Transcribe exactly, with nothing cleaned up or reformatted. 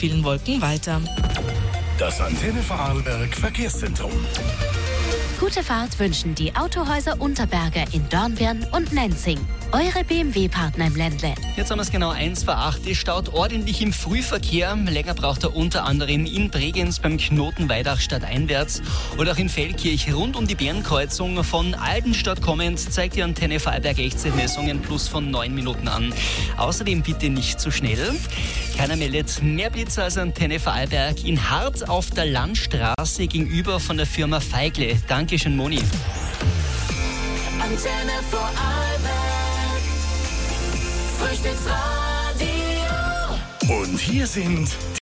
vielen Wolken weiter. Das Antenne Vorarlberg Verkehrszentrum. Gute Fahrt wünschen die Autohäuser Unterberger in Dornbirn und Nenzing. Eure B M W-Partner im Ländle. Jetzt haben wir es genau eins vor acht. Es staut ordentlich im Frühverkehr. Länger braucht er unter anderem in Bregenz beim Knoten Weidach stadteinwärts oder auch in Feldkirch rund um die Bärenkreuzung. Von Aldenstadt kommend zeigt die Antenne Vorarlberg Echtzeitmessungen plus von neun Minuten an. Außerdem bitte nicht zu schnell. Keiner meldet mehr Blitzer als Antenne Vorarlberg in Hart auf der Landstraße gegenüber von der Firma Feigle. Dankeschön, Moni. Antenne Vorarlberg, Frühstücksradio. Und hier sind